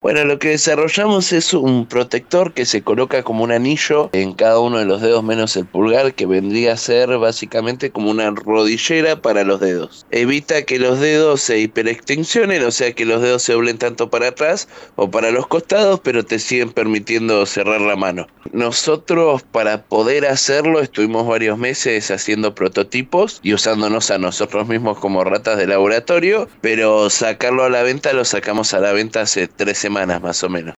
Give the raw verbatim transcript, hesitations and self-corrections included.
Bueno, lo que desarrollamos es un protector que se coloca como un anillo en cada uno de los dedos menos el pulgar, que vendría a ser básicamente como una rodillera para los dedos. Evita que los dedos se hiperextensionen, o sea que los dedos se doblen tanto para atrás o para los costados, pero te siguen permitiendo cerrar la mano. Nosotros, para poder hacerlo, estuvimos varios meses haciendo prototipos y usándonos a nosotros mismos como ratas de laboratorio, pero sacarlo a la venta lo sacamos a la venta hace tres semanas más o menos.